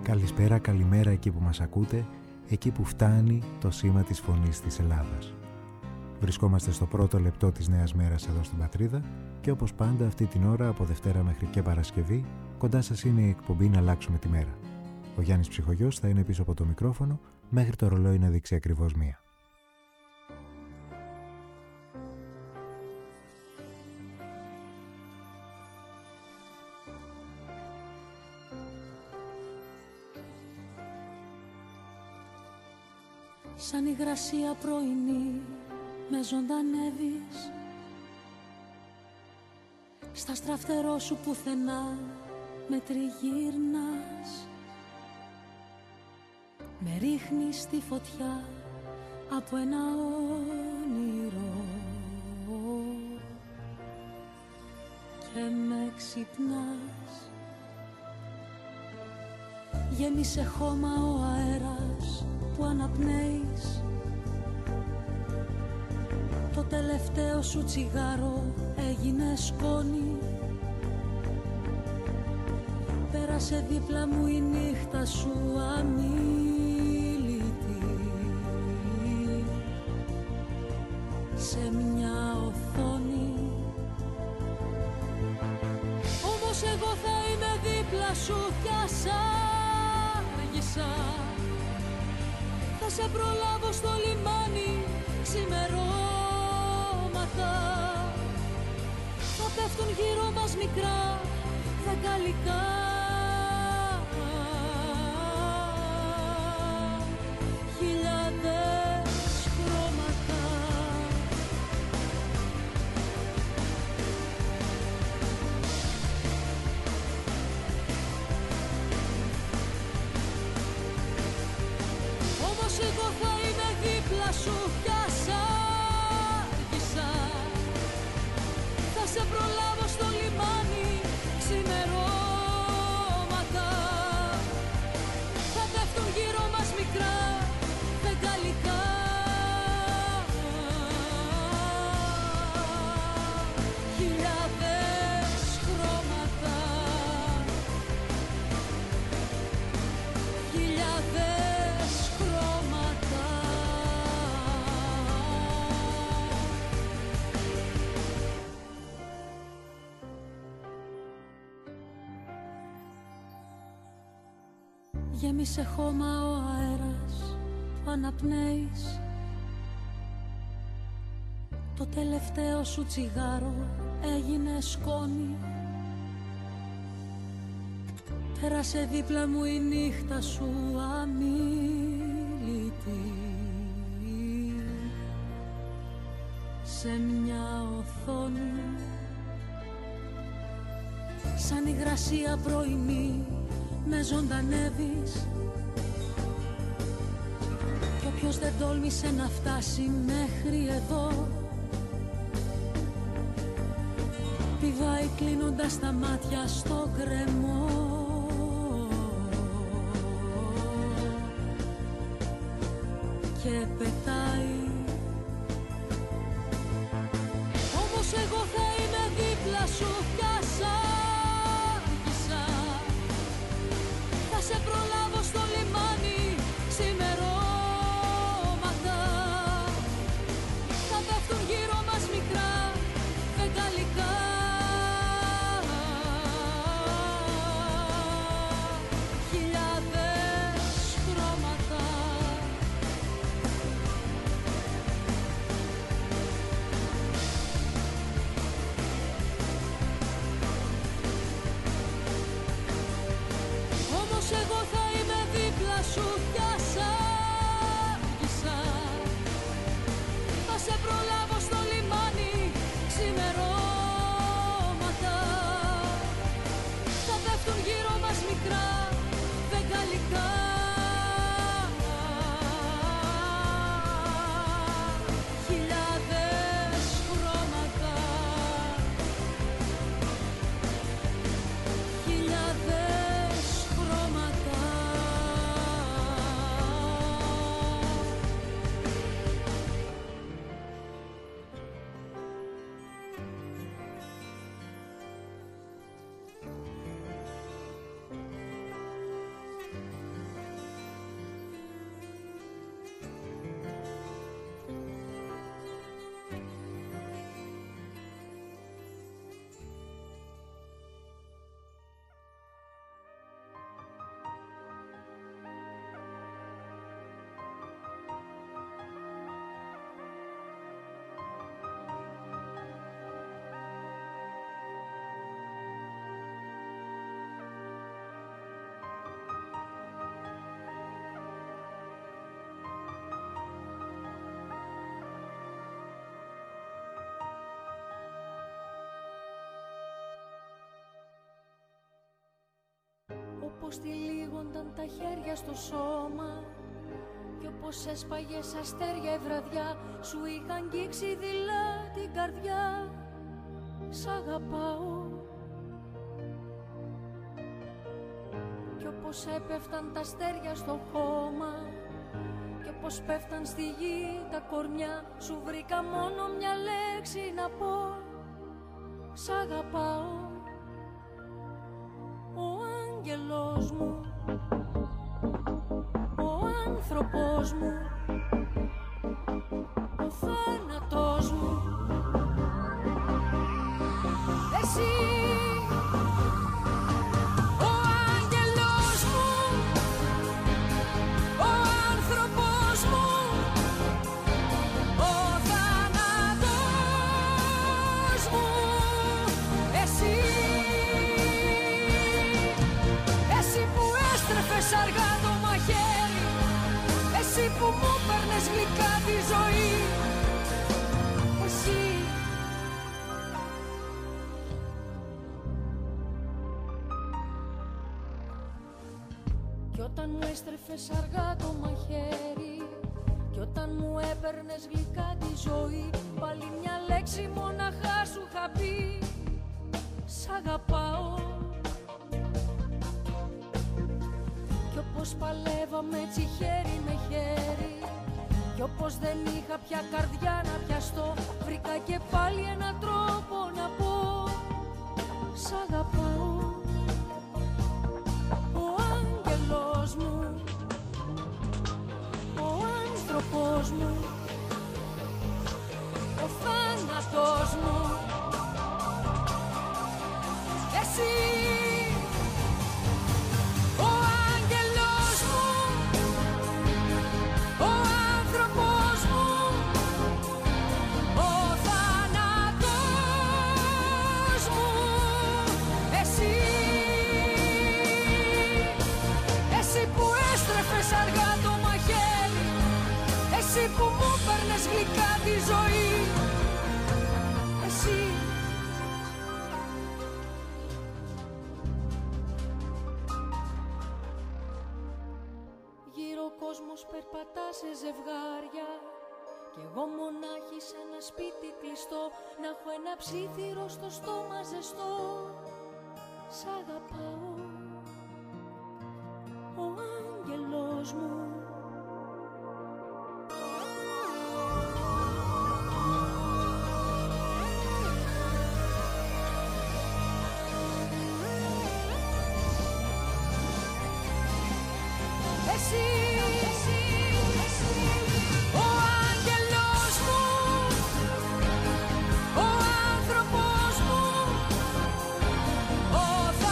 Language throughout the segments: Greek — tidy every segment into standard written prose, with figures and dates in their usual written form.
Καλησπέρα, καλημέρα εκεί που μας ακούτε, εκεί που φτάνει το σήμα της φωνής της Ελλάδας. Βρισκόμαστε στο πρώτο λεπτό της νέας μέρας εδώ στην Πατρίδα και όπως πάντα αυτή την ώρα από Δευτέρα μέχρι και Παρασκευή κοντά σας είναι η εκπομπή «Να αλλάξουμε τη μέρα». Ο Γιάννης Ψυχογιός θα είναι πίσω από το μικρόφωνο μέχρι το ρολόι να δείξει ακριβώς 1. Σαν υγρασία πρωινή με ζωντανεύεις, στα στραφτερό σου πουθενά με τριγύρνας, με ρίχνεις στη φωτιά από ένα όνειρο και με ξυπνάς. Γέμισε χώμα ο αέρας που αναπνέεις, το τελευταίο σου τσιγάρο έγινε σκόνη. Πέρασε δίπλα μου η νύχτα σου αμίλητη, σε μια οθόνη. Όμως εγώ θα είμαι δίπλα σου κι ας άργησα, θα σε προλάβω στο λιμάνι ξημερώματα. Θα πέφτουν γύρω μας μικρά δεκαλικά, χιλιάδες χρώματα. Όμως εγώ θα είμαι δίπλα σου κι ας άργησα, θα σε προλάβω στο λιμάνι ξημερώματα. Θα πέφτουν γύρω μας μικρά φεγγαλικά, χιλιάδες χρώματα, χιλιάδες χρώματα. Γέμισε χώμα ο αέρας που αναπνέεις, το τελευταίο σου τσιγάρο έγινε σκόνη. Πέρασε δίπλα μου η νύχτα σου αμίλητη, σε μια οθόνη. Σαν υγρασία πρωινή με ζωντανεύεις, κι όποιος δεν τόλμησε να φτάσει μέχρι εδώ πηδάει κλείνοντας τα μάτια στο γκρεμό και πετάει. Όμως εγώ θα είμαι δίπλα σου κι ας άργησα, θα σε προλάβω στο λιμάνι ξημερώματα. Θα πέφτουν γύρω μας μικρά φεγγαλικά, χιλιάδες χρώματα, πως τυλίγονταν τα χέρια στο σώμα κι όπως έσπαγες αστέρια η βραδιά σου είχα αγγίξει δειλά την καρδιά. Σ' αγαπάω. Κι όπως έπεφταν τα αστέρια στο χώμα κι όπως πέφταν στη γη τα κορμιά σου βρήκα μόνο μια λέξη να πω. Σ' αγαπάω. Ο άγγελος μου, ο άνθρωπος μου, ο θάνατος μου, εσύ. Ο άγγελος μου, ο άνθρωπος μου, ο θάνατος μου, εσύ. Εσύ που έστρεφες αργά το μαχαίρι, εσύ που μου παίρνες γλυκά τη ζωή, εσύ. Κι όταν μου έστρεφες αργά το μαχαίρι κι όταν μου έπαιρνες γλυκά τη ζωή, πάλι μια λέξη μοναχά σου είχα πει. Σ' αγαπάω. Κι όπως παλεύαμε έτσι χέρι με χέρι κι όπως δεν είχα πια καρδιά να πιαστώ, βρήκα και πάλι έναν τρόπο να πω. Σ' αγαπάω. Ο άγγελος μου, ο άνθρωπος μου, ο θάνατος μου, εσύ. Ο άγγελος μου, ο άνθρωπος μου, ο θάνατος μου, εσύ. Εσύ που έστρεφες αργά το μαχαίρι, εσύ που μου παίρνες γλυκά τη ζωή, εσύ. Γύρω ο κόσμος περπατά σε ζευγάρια κι εγώ μονάχη σε ένα σπίτι κλειστό, να έχω ένα ψήθυρο στο στόμα ζεστό. Σ' αγαπάω. Ο άγγελος μου, εσύ. Ο άγγελος μου, ο άνθρωπος μου, ο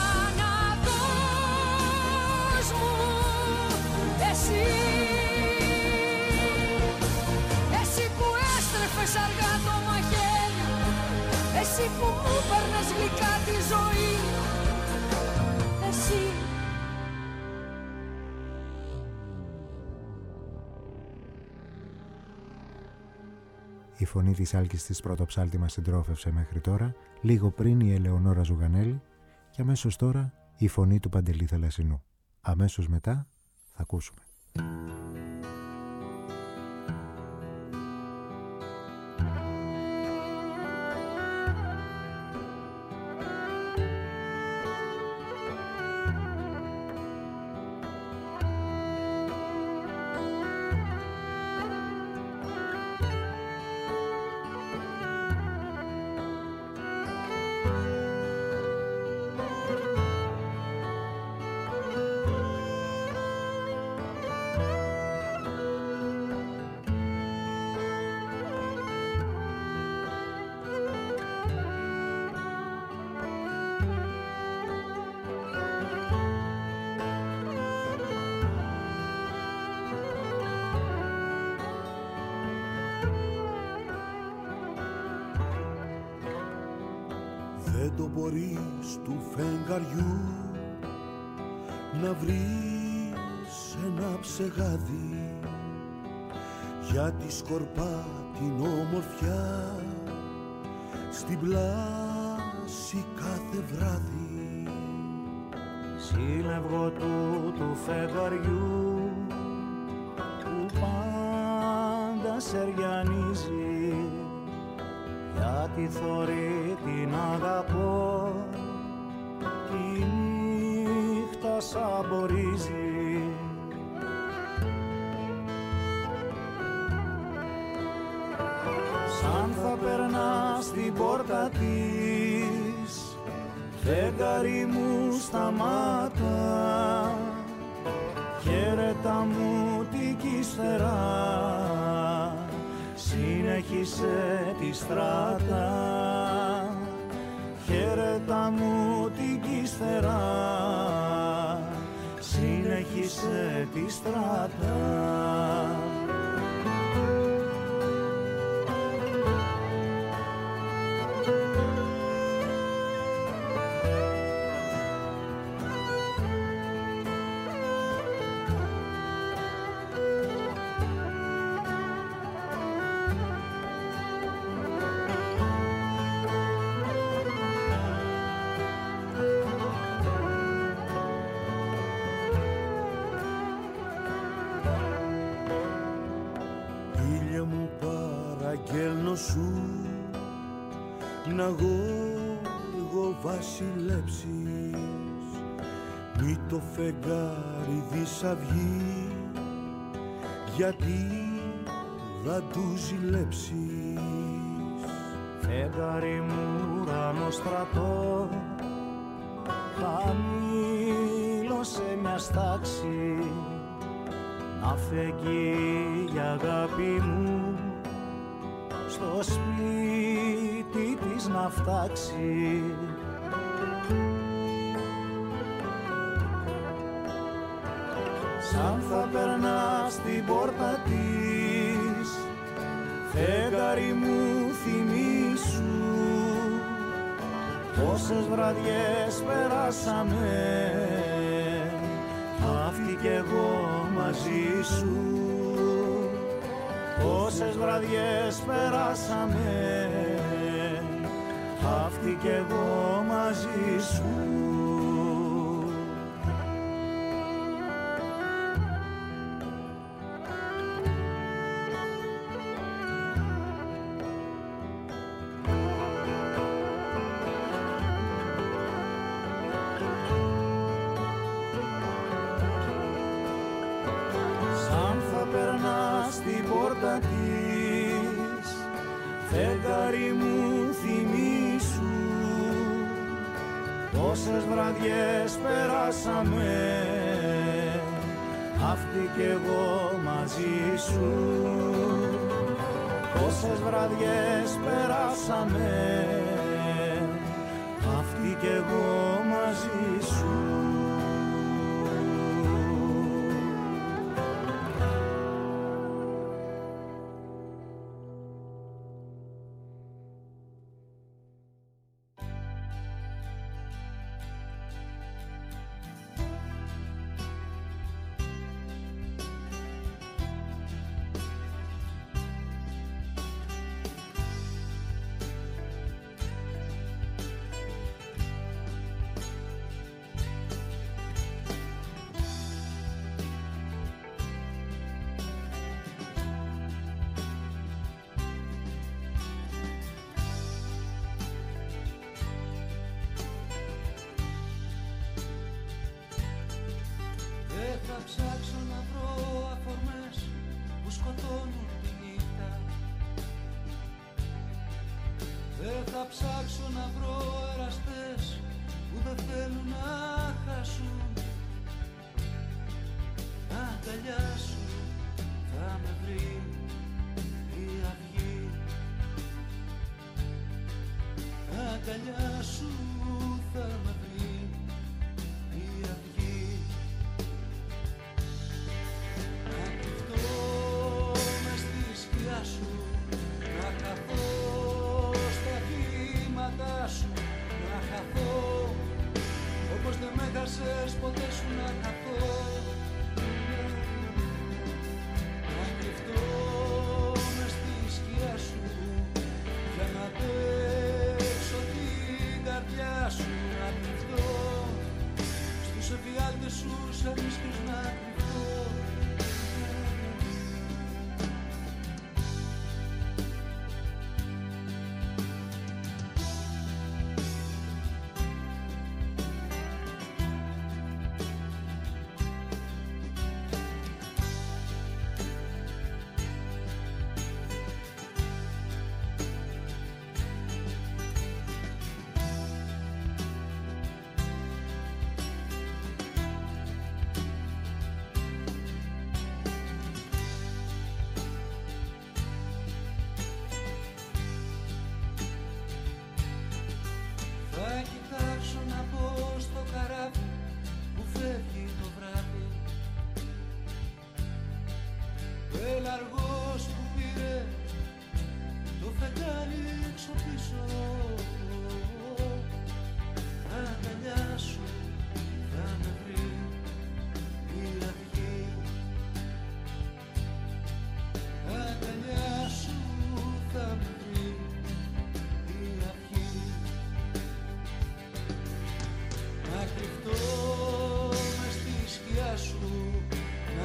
θάνατος μου, εσύ. Εσύ που έστρεφες αργά το μαχαίρι, εσύ που μου παίρνες γλυκά τη ζωή, εσύ. Η φωνή της Άλκης της Πρωτοψάλτη μας συντρόφευσε μέχρι τώρα, λίγο πριν η Ελεονόρα Ζουγανέλη και αμέσως τώρα η φωνή του Παντελή Θαλασσινού. Αμέσως μετά θα ακούσουμε. Δεν το μπορείς του φεγγαριού να βρεις ένα ψεγάδι, γιατί σκορπά την όμορφιά στην πλάση κάθε βράδυ. Σ' σύλλευγο του φεγγαριού που πάντα σεριανίζει, γιατί θωρεί την αγαπώ, τη νύχτα σαμπορίζει. Σαν θα περνά στην πόρτα της, φεγγάρι μου σταμάτα, χαίρετα μου την κύστερα, συνέχισε τη στράτα. Χαίρετα μου την κύστερα, συνέχισε τη στράτα. Παραγγέλνω σου να γόργο βασιλέψεις, μη το φεγγάρι δισαυγεί, γιατί θα του ζηλέψεις. Φεγγάρι μου ουρανό στρατό, χαμήλωσε μια στάξη, να φεγγεί η αγάπη μου, στο σπίτι της να φτάξει. Σαν θα περνά στην πόρτα της, φεγγάρι μου θυμήσου, πόσες βραδιές περάσαμε, αυτή κι εγώ μαζί σου. Πόσες βραδιές περάσαμε, αυτή κι εγώ μαζί σου. Στην πόρτα της, φεγγάρι μου θυμήσου, πόσες βραδιές περάσαμε, αυτή κι εγώ μαζί σου. Πόσες βραδιές περάσαμε, αυτή κι εγώ μαζί σου.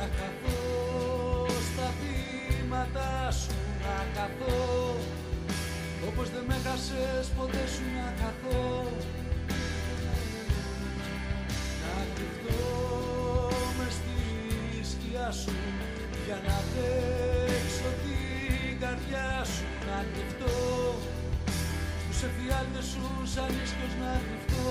καθώ στα βήματα σου, να καθώ όπως δεν με χάσες ποτέ σου, να καθώ, να κρυφτώ μες στη σκιά σου για να παίξω την καρδιά σου, να κρυφτώ στους εφιάλτες σου σαν ίσκιος, να κρυφτώ.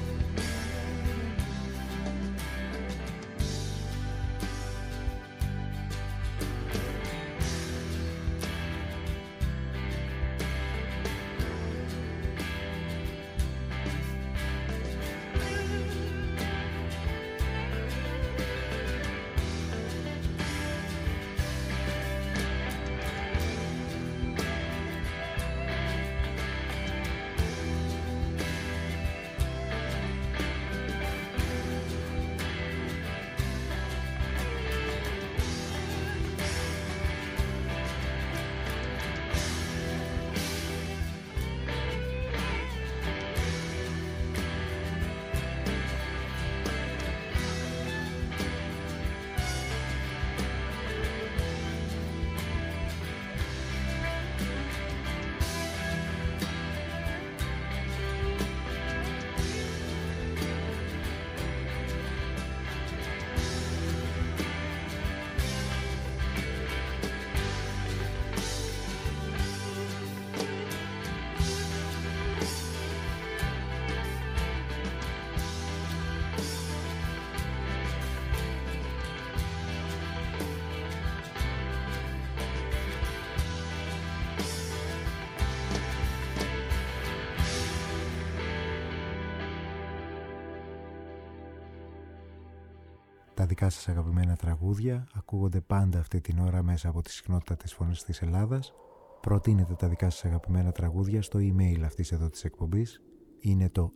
Τα δικά σας αγαπημένα τραγούδια ακούγονται πάντα αυτή την ώρα μέσα από τη συχνότητα της Φωνής της Ελλάδας. Προτείνετε τα δικά σας αγαπημένα τραγούδια στο email αυτής εδώ της εκπομπής. Είναι το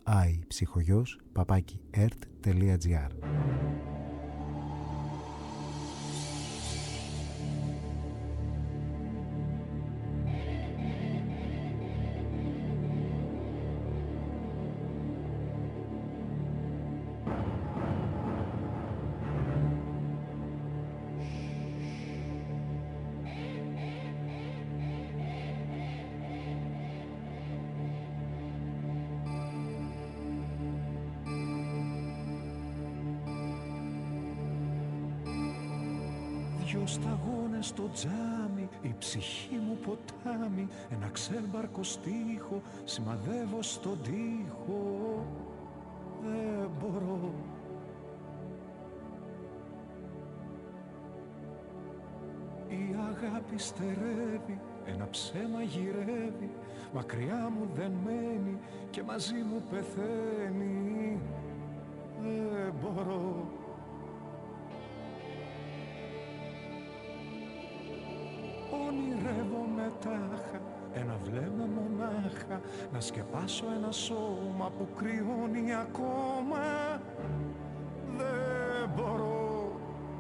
iPsychogos@ert.gr. Δυο σταγόνες στο τζάμι, η ψυχή μου ποτάμι, ένα ξέμπαρκο στίχο σημαδεύω στον τοίχο. Δεν μπορώ. Η αγάπη στερεύει, ένα ψέμα γυρεύει, μακριά μου δεν μένει και μαζί μου πεθαίνει. Δεν μπορώ. Ονειρεύομαι τάχα, ένα βλέμμα μονάχα, να σκεπάσω ένα σώμα που κρυώνει ακόμα. Δεν μπορώ.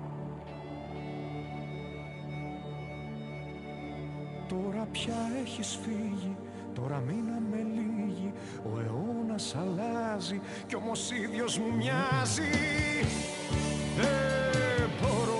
Τώρα πια έχεις φύγει, τώρα μείναμε λίγοι, ο αιώνας αλλάζει κι όμως ίδιος μου μοιάζει. Δεν μπορώ.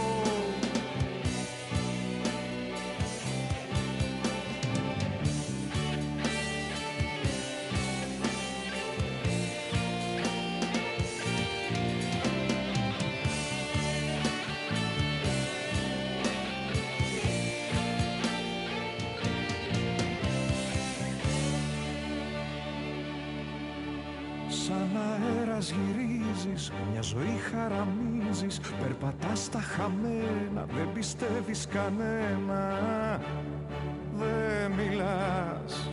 Σαν αέρας γυρίζεις, μια ζωή χαραμίζεις, περπατάς στα χαμένα, δεν πιστεύεις κανένα, δεν μιλάς.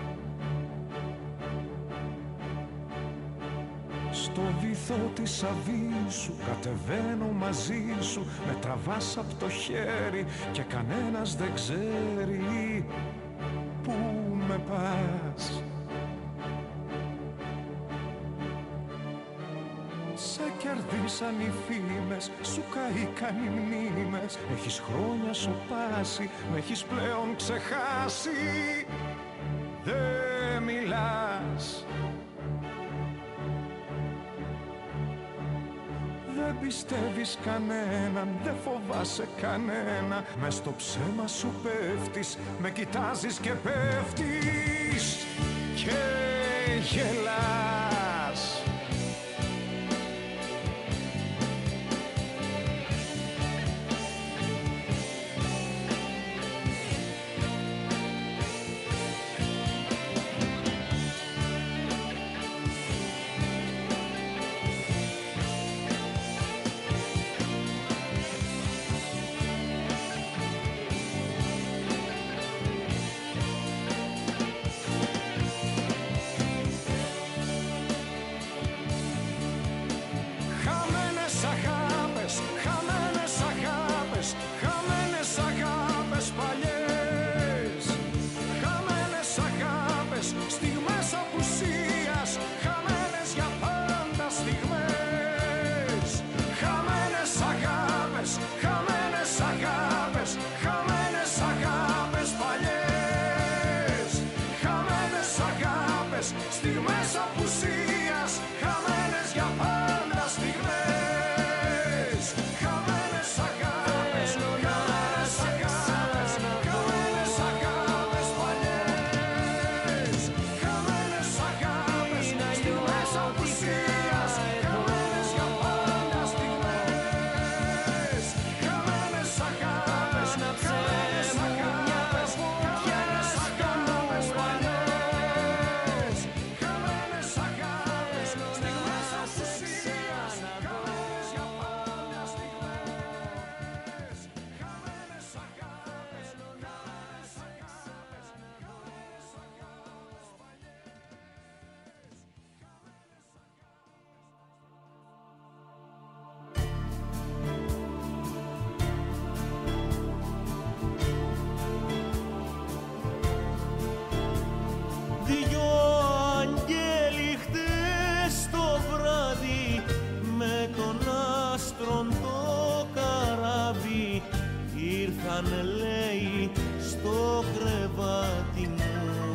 Στο βυθό της αβύσσου κατεβαίνω μαζί σου, με τραβάς απ' το χέρι και κανένας δεν ξέρει πού με πας. Σε κερδίσαν οι φήμες, σου καήκαν οι μνήμες, έχεις χρόνια σωπάσει, με έχεις πλέον ξεχάσει. Δεν μιλάς. δεν πιστεύεις κανέναν, δεν φοβάσαι κανένα. Μες στο ψέμα σου πέφτεις, με κοιτάζεις και πέφτεις και γελάς. Λέει στο κρεβάτι μου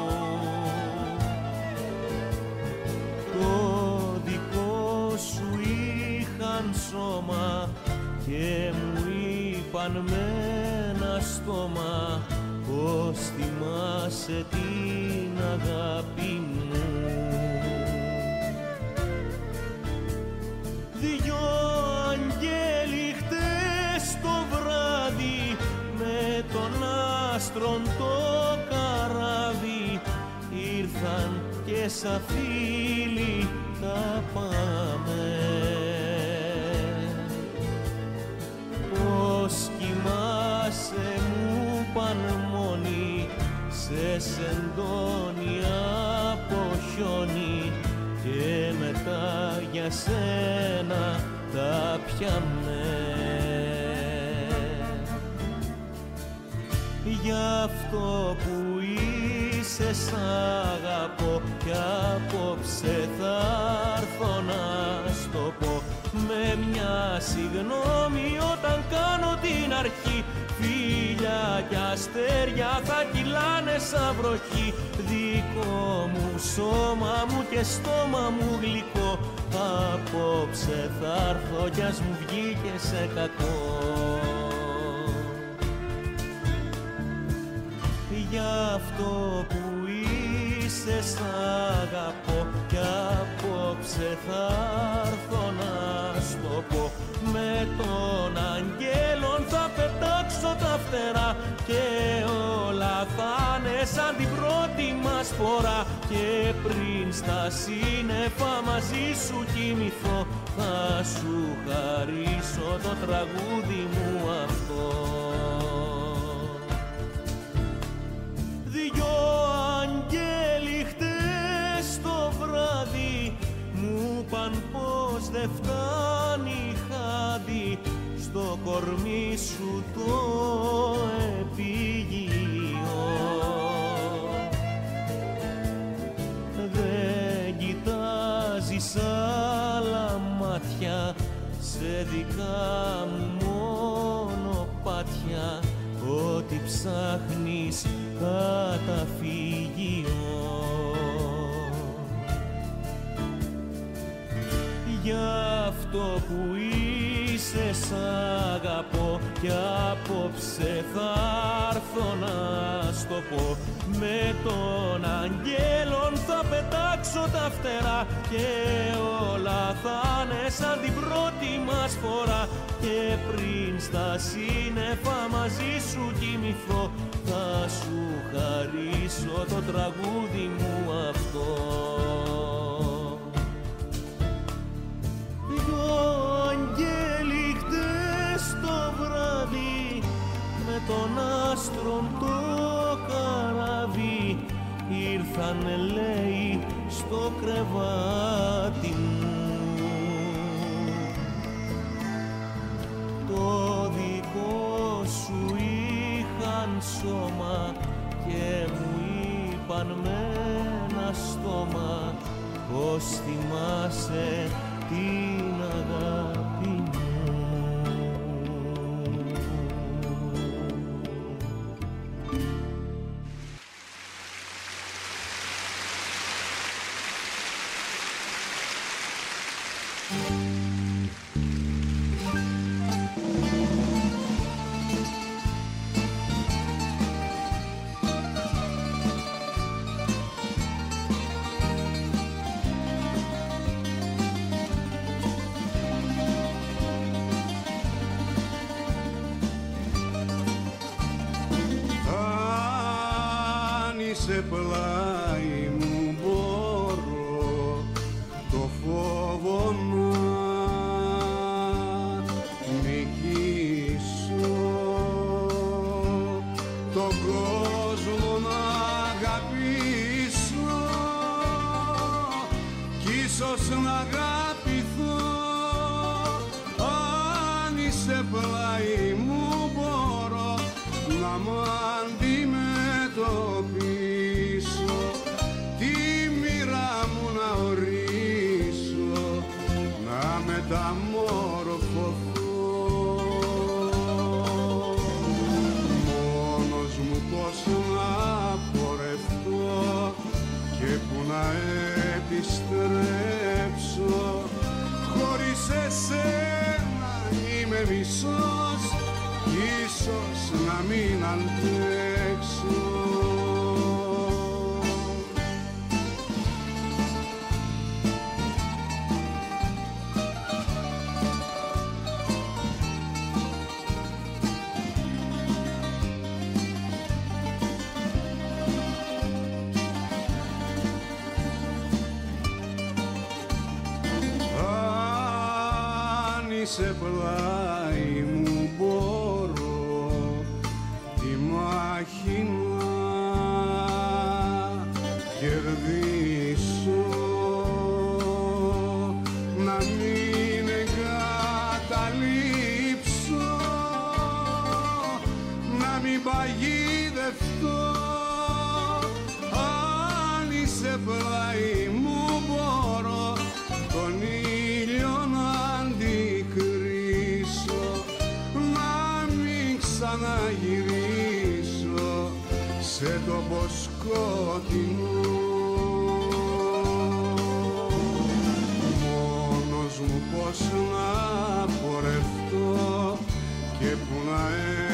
το δικό σου είχαν σώμα και μου είπαν με ένα στόμα πως θυμάσαι την αγάπη μου. Δυο αγγέλοι χτες το βράδυ με τον άστρον το καράβι ήρθαν και σαν φίλοι τα πάμε. Πως κοιμάσαι μου παν μόνοι σε σεντόνι από χιόνι και μετά για σένα τα πιάμε. Γι' αυτό που είσαι σ' αγαπώ κι απόψε θα έρθω να στο πω με μια συγγνώμη όταν κάνω την αρχή. Φίλια κι αστέρια θα κυλάνε σαν βροχή. Δικό μου σώμα μου και στόμα μου γλυκό απόψε θα έρθω κι ας μου βγήκε σε κακό. Γι' αυτό που είσαι σ' αγαπώ κι απόψε θα έρθω να στο πω με τον αγγέλων θα πετάξω τα φτερά και όλα θα είναι σαν την πρώτη μας φορά και πριν στα σύννεφα μαζί σου κοιμηθώ θα σου χαρίσω το τραγούδι μου αυτό. Δυο αγγέλοι χτες το βράδυ μου παν πως δεν φτάνει χάδι στο κορμί σου το επίγειο. Δεν κοιτάζεις άλλα μάτια σε δικά μου μονοπάτια ό,τι ψάχνεις καταφύγιο. Γι' αυτό αυτό που είσαι σ' αγαπώ κι απόψε θα έρθω να στο πω. Με τον αγγέλων θα πετάξω τα φτερά και όλα θα είναι σαν την πρώτη μας φορά. Και πριν στα σύννεφα μαζί σου κοιμηθώ θα σου χαρίσω το τραγούδι μου αυτό. Δυο αγγέλοι χτες το βράδυ με τον άστρον το καράβι ήρθανε λέει στο κρεβάτι μου. Το δικό σου είχαν σώμα και μου είπαν με ένα στόμα πως θυμάσαι την αγάπη μου. Σε πλάι μου μπορώ το φόβο να νικήσω, τον κόσμο να αγαπήσω κι ίσως να αγαπηθώ. Αν είσαι πλάι μου μπορώ να μ' αντιμετωπίσω, τη μοίρα μου να ορίσω, να μεταμορφωθώ. Μόνος μου πώς να πορευτώ και που να επιστρέψω, χωρίς εσένα είμαι μισός, ίσως να μην αντέξω. Σε πλάι μου μπορώ τη μάχη να κερδίσω, να μην εγκαταλείψω, να μην παγιδευτώ. Αν είσαι πλάι μου μπορώ τον ήλιο να αντικρίσω, να μην ξαναγυρίσω σε τόπο σκοτεινό. Μόνος μου πώς να πορευτώ και που να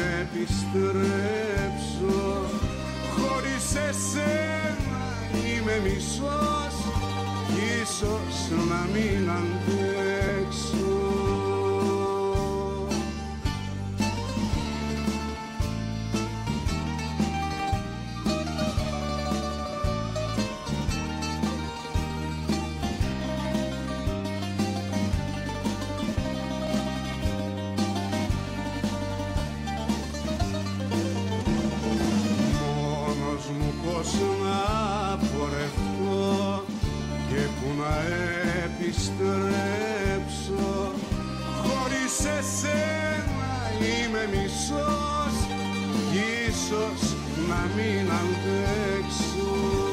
επιστρέψω, χωρίς εσένα είμαι μισός, ίσως να μην αντέξω. Μόνος μου πώς να πορευτώ και που να επιστρέψω, χωρίς εσένα είμαι μισός, ίσως να μην αντέξω.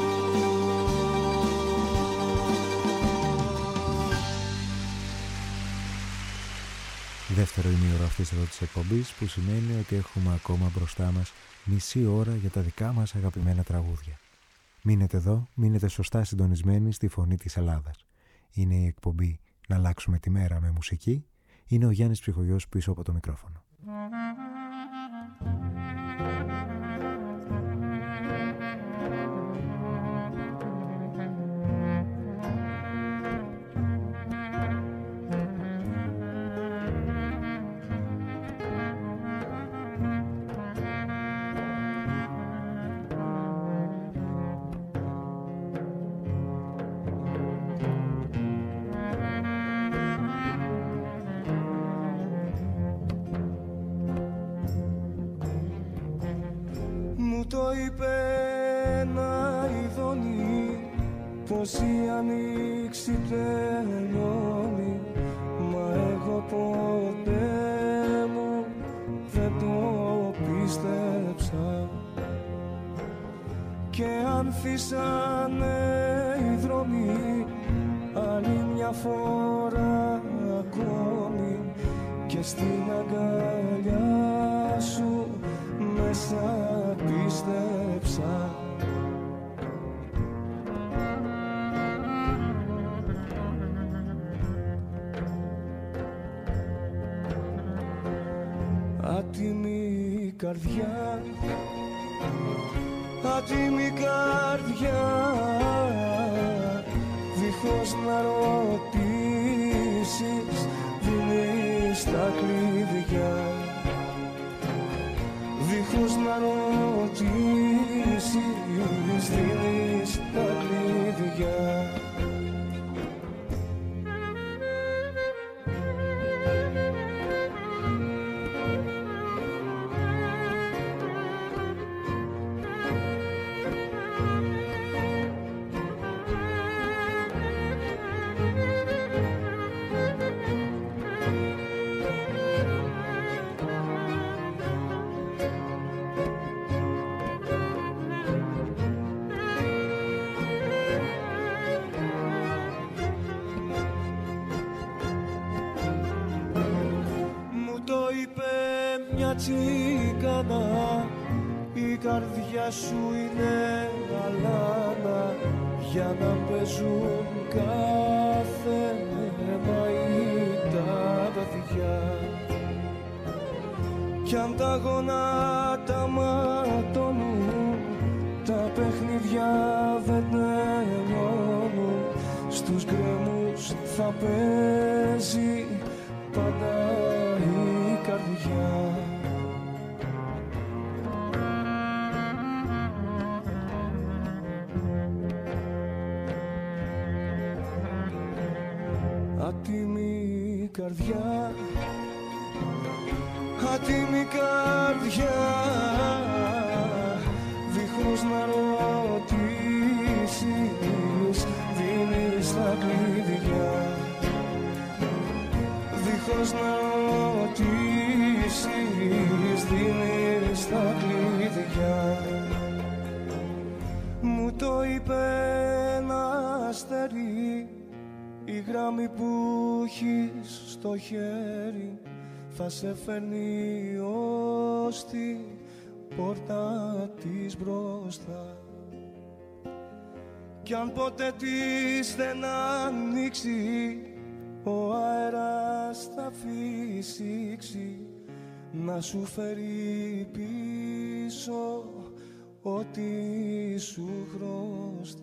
Δεύτερο ημίωρο αυτής εδώ της εκπομπής, που σημαίνει ότι έχουμε ακόμα μπροστά μας μισή ώρα για τα δικά μας αγαπημένα τραγούδια. Μείνετε εδώ, μείνετε σωστά συντονισμένοι στη Φωνή της Ελλάδας. Είναι η εκπομπή να αλλάξουμε τη μέρα με μουσική. Είναι ο Γιάννης Ψυχογιός πίσω από το μικρόφωνο. Το είπε ένα ειδώνει πως η ανοίξη τελειώνει, μα εγώ ποτέ μου δεν το πίστεψα. Και ανθίσανε οι δρόμοι άλλη μια φορά ακόμη, και στην αγκαλιά σου μέσα πίστεψα. Άτιμη καρδιά, άτιμη καρδιά, δίχως να ρωτήσεις δίνεις τα κλειδιά. Δίχως να ρωτήσεις δίνεις τα κλειδιά. Τσίκανα, η καρδιά σου είναι αλάνα, για να παίζουν κάθε μαΐ τα παιδιά. Κι αν τα γονάτα ματώνουν, τα παιχνίδια δεν τελειώνουν, στους γκρέμους θα παίζει πάντα η καρδιά. Άτιμη καρδιά, άτιμη καρδιά, δίχως να ρωτήσεις δίνεις τα κλειδιά. Δίχως να ρωτήσεις δίνεις τα κλειδιά. Μου το είπε ένα αστέρι, η γράμμη που έχεις στο χέρι θα σε φέρνει ως την πόρτα της μπροστά. Κι αν ποτέ της δεν ανοίξει, ο αέρας θα φυσήξει να σου φέρει πίσω ό,τι σου χρωστά.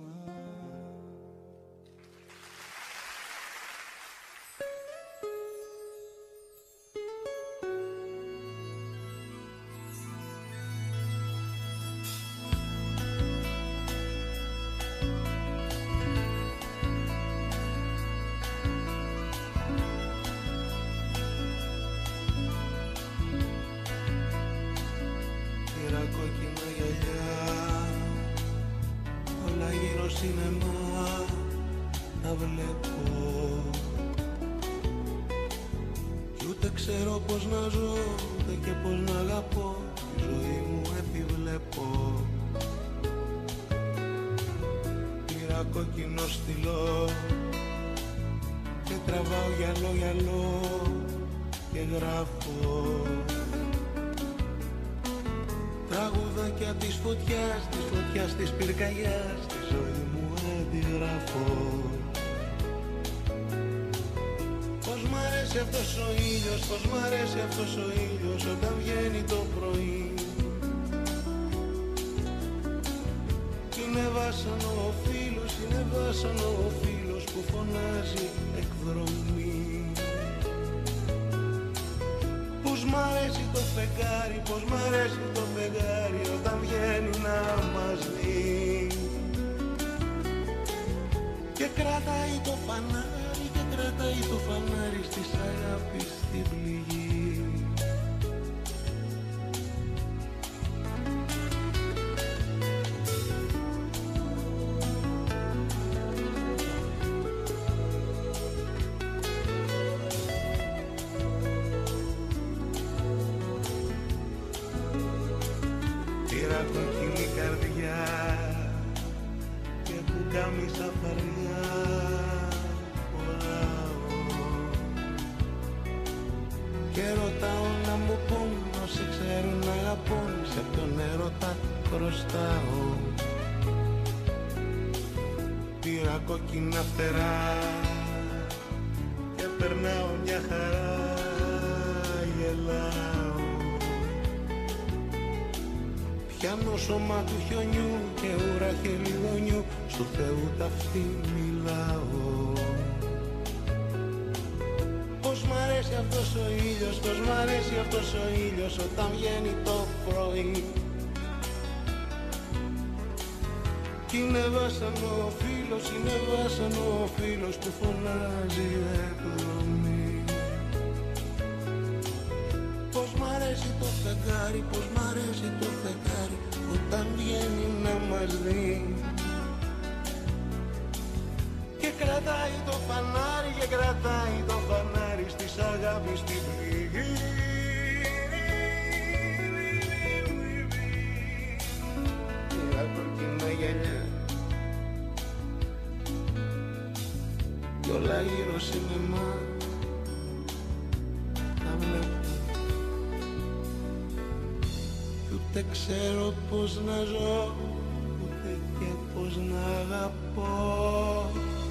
αρέσει αυτός ο ήλιος, πως μ' αρέσει αυτός ο ήλιος όταν βγαίνει το πρωί. Είναι βάσανο ο φίλος, είναι βάσανο ο φίλος που φωνάζει εκδρομή. Πως μ' αρέσει το φεγγάρι, πως μ' αρέσει το φεγγάρι όταν βγαίνει να μας δει. Και κρατάει το φανάρι, και κρατάει το φανάρι στις αγάπης στην πληγή. Κοκκινή καρδιά και που κάνει σαφαριά και ρωτάω να μου πόνο, σε ξέρω να αγαπώ, σε ποιον έρωτα χρωστάω. Πήρα κόκκινα φτερά και περνάω μια χαρά, γελάω. Πιάνω σώμα του χιονιού και ουρά χελιδονιού, στου Θεού ταυτί μιλάω. Πως μ' αρέσει αυτός ο ήλιος, πως μ' αρέσει αυτός ο ήλιος όταν βγαίνει το πρωί. Κι είναι βάσανο ο φίλος, είναι βάσανο ο φίλος που φωνάζει εκδρομή. Πως μ' αρέσει το φεγγάρι, πως μ' αρέσει το φεγγάρι όταν βγαίνει να μας δει. Και κρατάει το φανάρι, και κρατάει το φανάρι στις αγάπης στην πληγή. Μια κοκκινά γυαλιά κι όλα γύρω σινεμά τα βλέπω. Ούτε ξέρω πως να ζω, ούτε και πως να αγαπώ.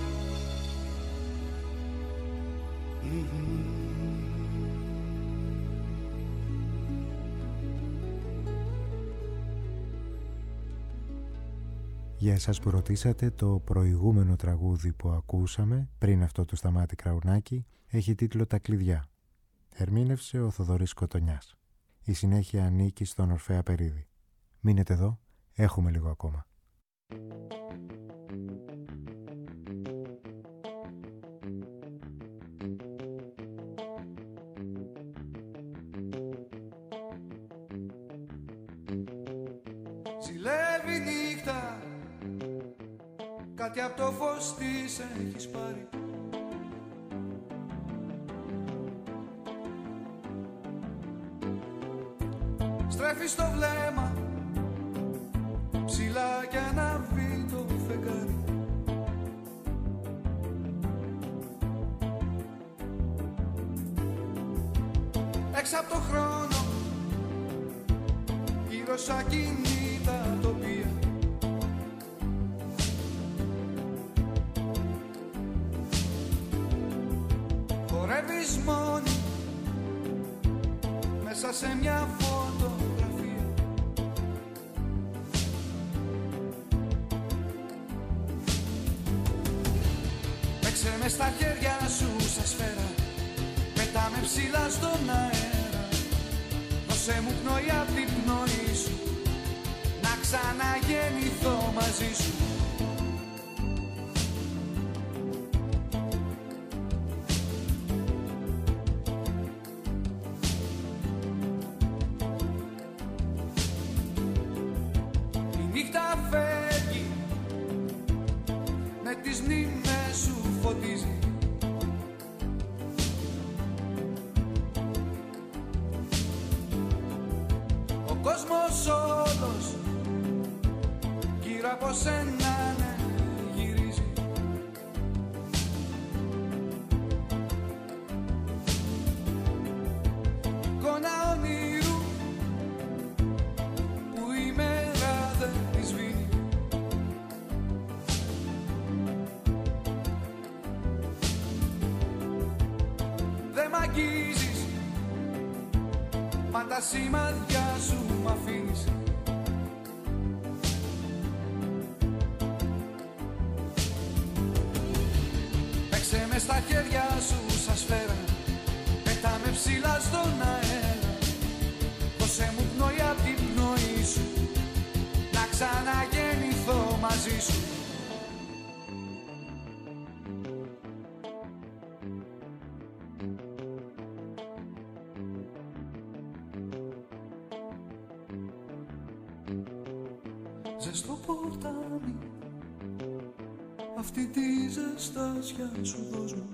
Για εσάς που ρωτήσατε, το προηγούμενο τραγούδι που ακούσαμε πριν αυτό του Σταμάτη Κραουνάκη έχει τίτλο «Τα κλειδιά». Ερμήνευσε ο Θοδωρής Κοτονιάς. Η συνέχεια ανήκει στον Ορφέα Περίδη. Μείνετε εδώ, έχουμε λίγο ακόμα. Ζηλεύει νύχτα, κάτι από το φως της έχεις πάρει. Στρέφεις το βλέμμα ψηλά κι ανάβει το φεγγάρι. Έξω από το χρόνο, γύρω σ' ακίνητα τοπία. Χορεύεις μόνη μέσα σε μια φωτογραφία. Παίξε με στα χέρια σου σε σφαίρα, πετάμε ψηλά στον αέρα. Δώσε μου πνοή απ' την πνοή σου, να ξαναγεννηθώ μαζί σου. αγγίζεις, μα τα σημάδια σου μ' αφήνεις. Παίξε με στα χέρια σου σαν σφαίρα, πέτα με ψηλά στον αέρα. Δώσε μου πνοή απ' την πνοή σου, να ξαναγεννηθώ μαζί σου. Ζεστό ποτάμι, αυτή τη ζεστάσια σου δώσ' μου.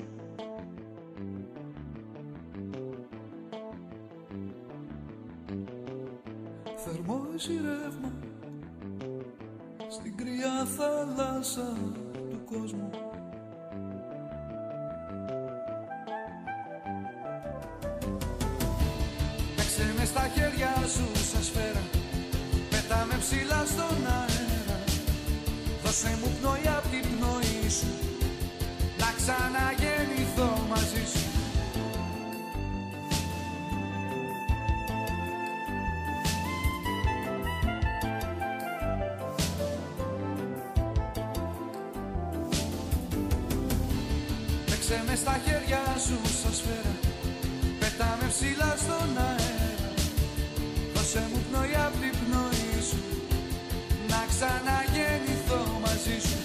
Θερμό εσύ ρεύμα, στην κρύα θάλασσα του κόσμου. Παίξε με στα χέρια σου σαν σφαίρα, πέτα με ψηλά στον αέρα. Δώσε μου πνοή απ' την πνοή σου, να ξαναγεννηθώ μαζί σου. Παίξε με στα χέρια σου σαν σφαίρα, πέτα με ψηλά στον αέρα. Δώσε μου πνοή απ' την πνοή σου, να ξαναγεννηθώ μαζί σου.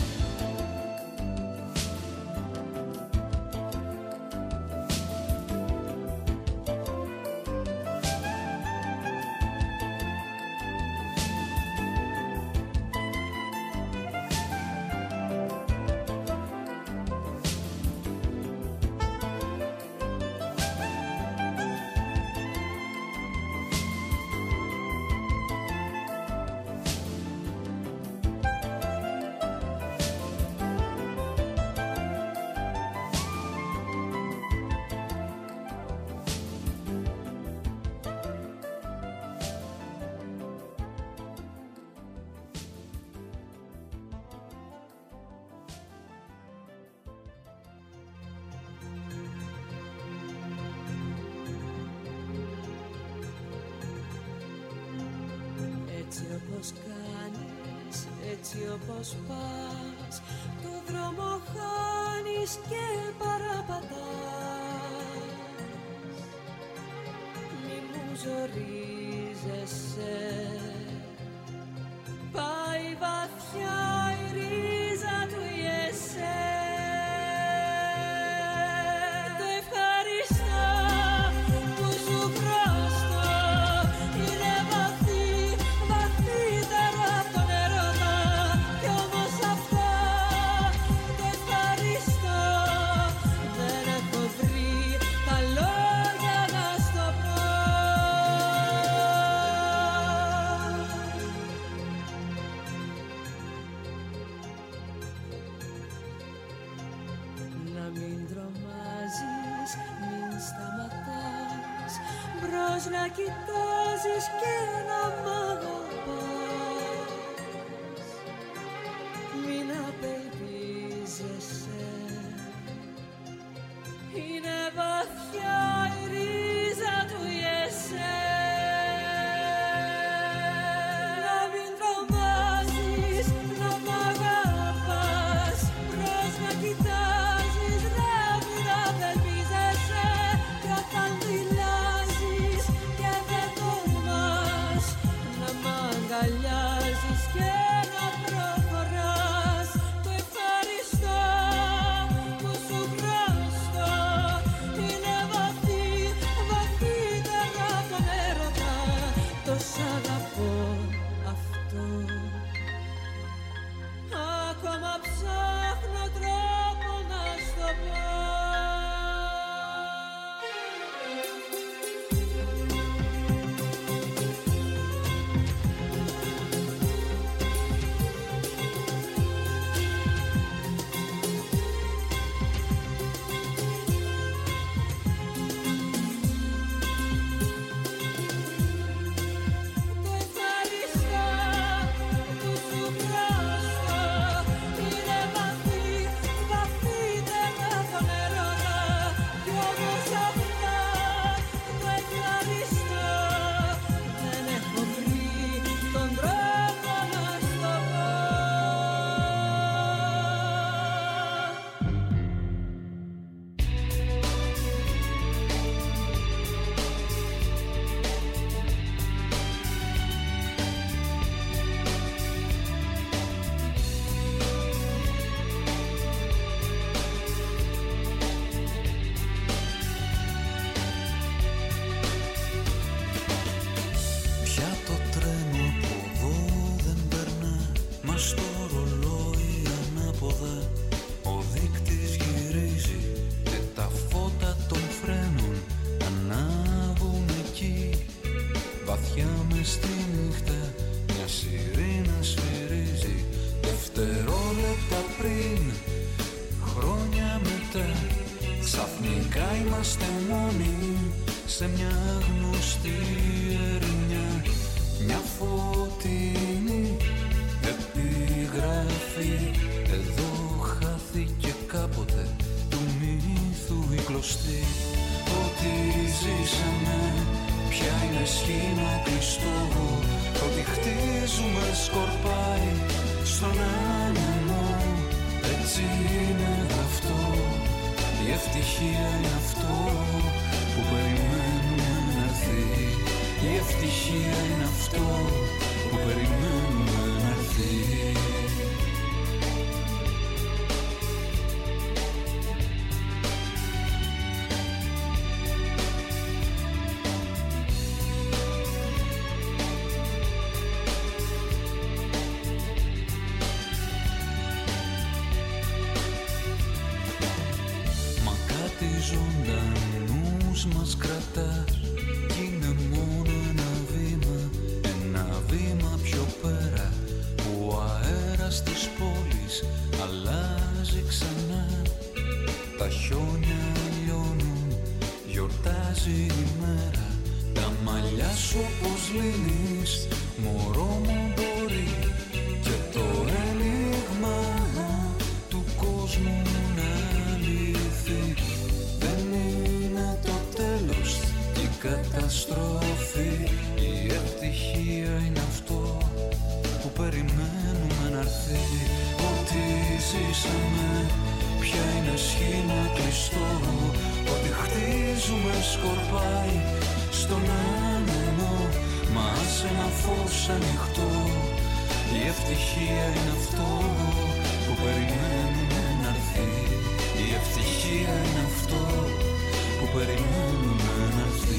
Έτσι όπως κάνεις, έτσι όπως πας, το δρόμο χάνεις και παραπατάς. Μη μου ζορίζεσαι, πάει βαθιά η ρίζα του ιεσέ. Το ευχαριστώ που σου χρωστώ, είναι βαθύ, βαθύτερα απ' τον έρωτα. Κι όμως αυτό το ευχαριστώ δεν έχω βρει τα λόγια να στο πω. Να μην τρομάζεις, μην σταματάς, μπρος να κοιτάζεις και να μ' αγαπάς. Μην απελπίζεσαι, είναι βαθιά η ρίζα του ιεσέ. Να μην τρομάζεις, να μ' αγαπάς, μπρος να κοιτάζεις, να μην απελπίζεσαι. Κι όταν δηλάζεις και δεν τολμάς, να μ' αγκαλιάζεις και να προχωράς. Το ευχαριστώ που σου χρωστώ, είναι βαθύ, βαθύτερα απ' τον έρωτα. Το σ' αγαπώ αυτό, ακόμα ψάχνω τρόπο να στο πω. Το ευχαριστώ βαθιά μες στη νύχτα μια σιρήνα σφυρίζει. Δευτερόλεπτα πριν, χρόνια μετά, ξαφνικά είμαστε μόνοι σε μια γνωστή ερημιά. Μια φωτεινή επιγραφή, εδώ χάθηκε κάποτε του μύθου η κλωστή. Ό,τι ζήσαμε πια είναι σχήμα κλειστό, ό,τι χτίζουμε σκορπάει στον άνεμο. Έτσι είναι γραφτό, η ευτυχία είναι αυτό που περιμένουμε να έρθει. Η ευτυχία είναι αυτό που περιμένουμε να έρθει. Μα κάτι ζωντανούς μας κρατάς κι είναι μόνο ένα βήμα πιο πέρα που ο αέρας της πόλης αλλάζει ξανά. Τα χιόνια λιώνουν, γιορτάζει η μέρα. Τα μαλλιά σου όπως λύνεις, μωρό μου μπορεί. Και το ένιγμα του κόσμου να λυθεί. Δεν είναι το τέλος και η καταστροφή. Η ευτυχία είναι αυτό που περιμένουμε να έρθει. Ό,τι ζήσαμε πια είναι σχήμα κλειστό, ό,τι χτίζουμε σκορπάει στον άνεμο. Μα σε ένα φως ανοιχτό, η ευτυχία είναι αυτό που περιμένουμε να έρθει. Η ευτυχία είναι αυτό που περιμένουμε να έρθει.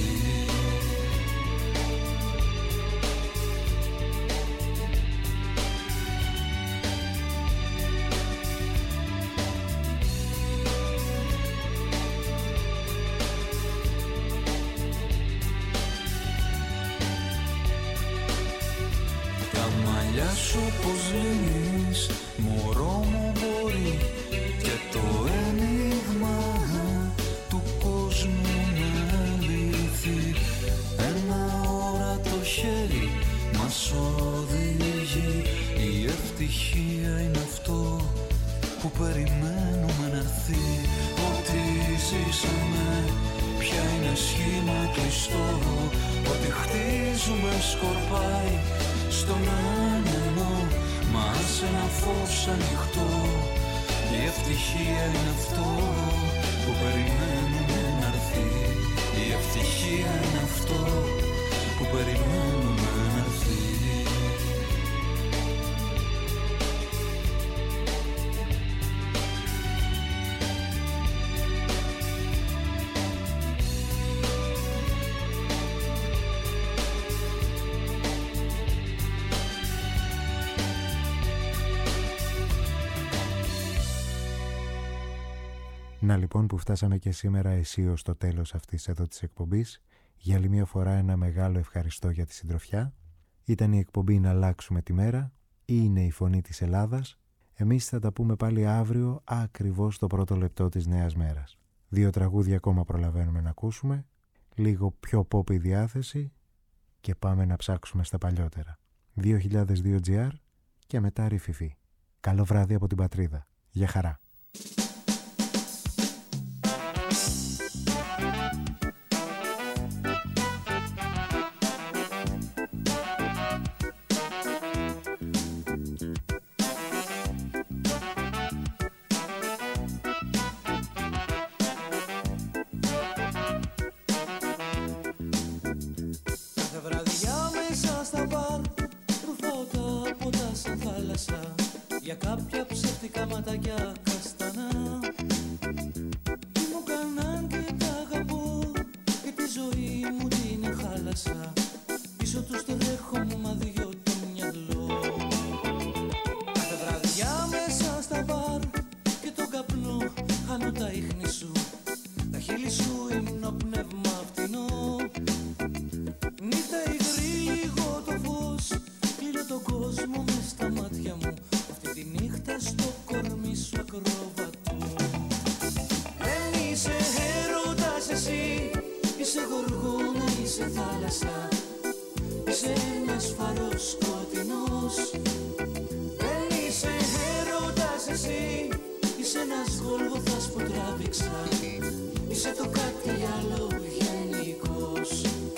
Σου πως λύνεις, μωρό μου μπορεί. Και το ένιγμα του κόσμου να λυθεί. Ένα όρατο χέρι μας οδηγεί. Η ευτυχία είναι αυτό που περιμένουμε να έρθει. Ό,τι ζήσαμε πια είναι σχήμα κλειστό, ό,τι χτίζουμε σκορπάει στον άνεμο. Μα σε ένα φως ανοιχτό, η ευτυχία είναι αυτό που περιμένουμε να έρθει. Η ευτυχία είναι αυτό που περιμένουμε να έρθει. Να λοιπόν που φτάσαμε και σήμερα αισίως στο τέλος αυτής εδώ της εκπομπής. Για άλλη μια φορά ένα μεγάλο ευχαριστώ για τη συντροφιά. Ήταν η εκπομπή «Να αλλάξουμε τη μέρα» ή είναι η φωνή της Ελλάδας. Εμείς θα τα πούμε πάλι αύριο ακριβώς το πρώτο λεπτό της νέας μέρας. 2 τραγούδια ακόμα προλαβαίνουμε να ακούσουμε, λίγο πιο pop η διάθεση και πάμε να ψάξουμε στα παλιότερα. 2002 GR και μετά Ρηφιφή. Καλό βράδυ από την πατρίδα. Γεια χαρά. Για κάποια ψεύτικα ματάκια καστανά τι μου κάναν και τα αγαπώ και τη ζωή μου την χάλασα. Πίσω τους τρέχω μα δυο το μυαλό. Κάθε βραδιά μέσα στα μπαρ και τον καπνό χάνω τα ίχνη σου. Τα χείλη σου ύμνο πνεύμα φτηνό. Νύχτα υγρή Είσαι ένας φαρός σκοτεινός. Δεν είσαι έρωτας εσύ. Είσαι ένας Γολγοθάς που τράβηξα. Είσαι το κάτι άλλο γενικός.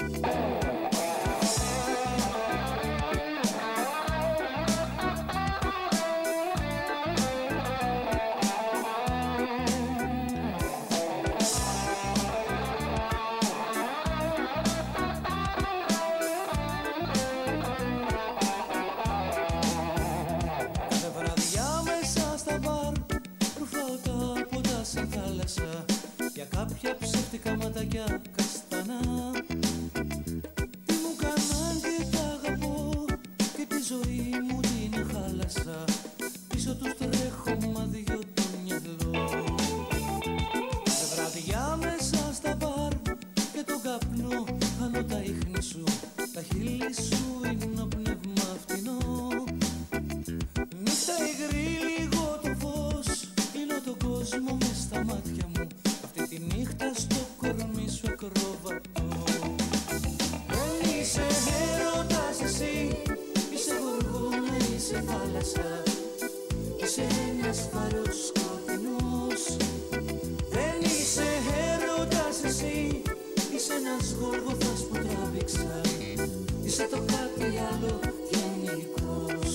Για κάποια ψεύτικα ματάκια καστανά. Τι μου κάναν και τα αγαπώ και τη ζωή μου την χάλασα. Πίσω τους τρέχω μα δυο το μυαλό. Σε βραδιά μέσα στα μπαρ και τον καπνό χάνω τα ίχνη σου. Τα χείλη σου είναι ο πνεύμα φτηνό. Νύχτα υγρή λίγο το φως. Κλείνω τον κόσμο μες στα μάτια μου. Αυτή τη νύχτα στο κορμί σου ακροβατώ. Δεν είσαι έρωτας εσύ. Είσαι γοργόνα, είσαι θάλασσα. Είσαι ένας φαρός σκοτεινός. Δεν είσαι έρωτας εσύ. Είσαι ένας Γολγοθάς που τράβηξα. Είσαι το κάτι άλλο γενικός.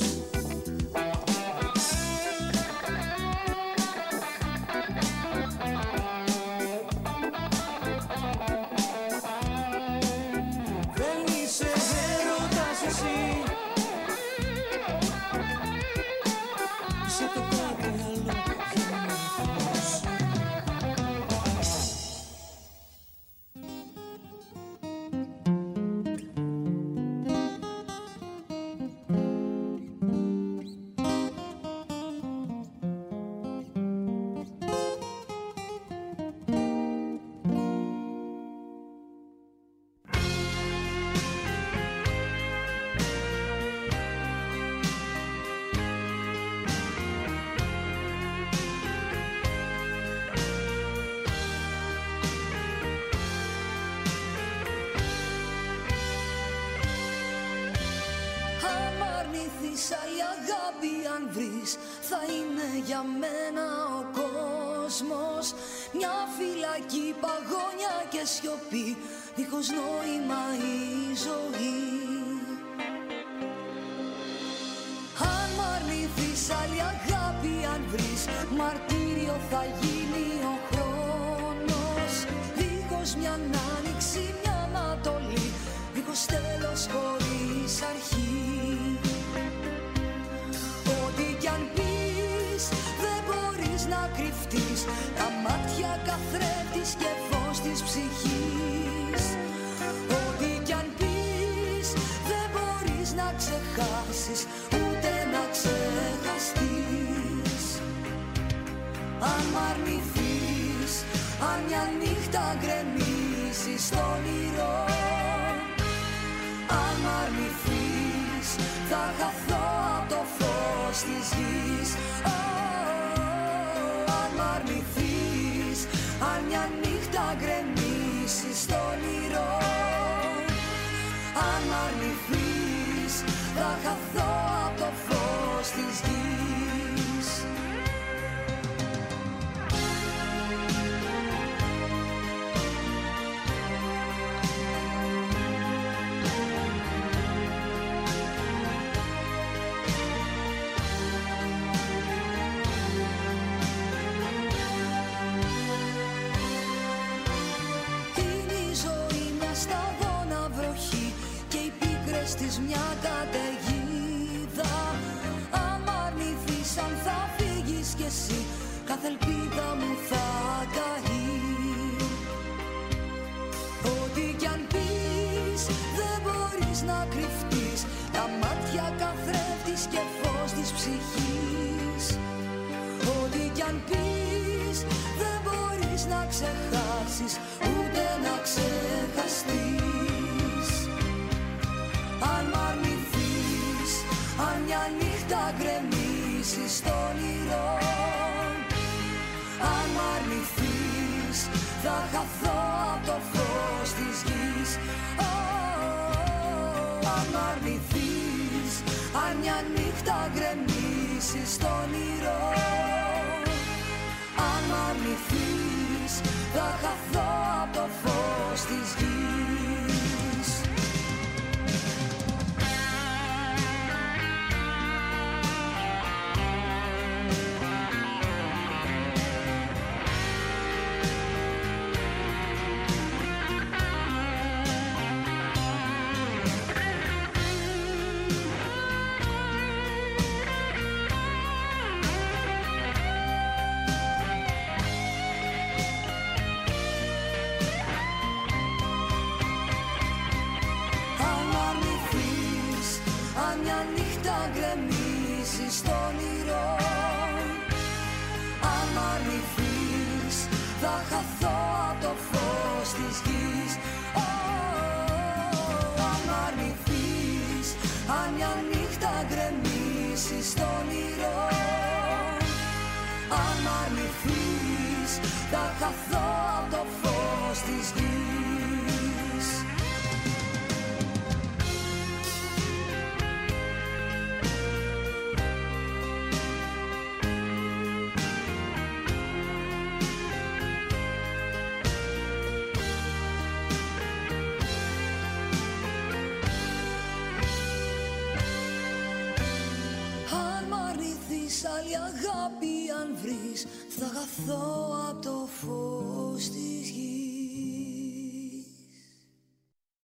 Θα είναι για μένα ο κόσμος μια φυλακή, παγόνια και σιωπή, δίχως νόημα η ζωή. Αν μ' αρνηθείς άλλη αγάπη, αν βρεις μαρτύριο θα γίνει ο χρόνος. Δίχως μια άνοιξη, μια ανατολή, δίχως τέλος χωρίς αρχή. Ό,τι κι αν πεις δεν μπορείς να κρυφτείς, τα μάτια καθρέφτης και φως της ψυχής. Ό,τι κι αν πεις δεν μπορείς να ξεχάσεις, ούτε να ξεχαστείς. Αν μ' αρνηθείς, αν μια νύχτα γκρεμίσεις στο όνειρο, αν μ' αρνηθείς θα χαθώ απ' το φως της γης. Αν μ' αρνηθείς, αν μια νύχτα γκρεμίσεις στο όνειρο, αν μ' αρνηθείς θα χαθώ απ' το φως της γης. Της μια καταιγίδα. Αν μ' αρνηθείς, αν θα φύγεις κι εσύ, κάθε ελπίδα μου θα καεί. Ό,τι κι αν πεις δεν μπορείς να κρυφτείς, τα μάτια καθρέφτης και φως της ψυχής. Ό,τι κι αν πεις δεν μπορείς να ξεχάσεις, ούτε να ξεχαστείς. Αν μ' αρνηθείς, αν μια νύχτα γκρεμίσεις στο όνειρο, αν μ' αρνηθείς θα χαθώ απ' το φως της γης. Αν μ' μ' αρνηθείς, αν μια νύχτα γκρεμίσεις στο όνειρο. Αν μ' αρνηθείς, θα χαθώ απ' το φως της γης. Στο όνειρο, αν μ' αρνηθείς, θα χαθώ απ' το φως της γης. Αν μ' αρνηθείς, αν μια νύχτα γκρεμίσεις στο όνειρο, αν μ' αρνηθείς, θα χαθώ απ' το φως της γης. Άλλη αγάπη αν βρεις, θα χαθώ απ' το φως της.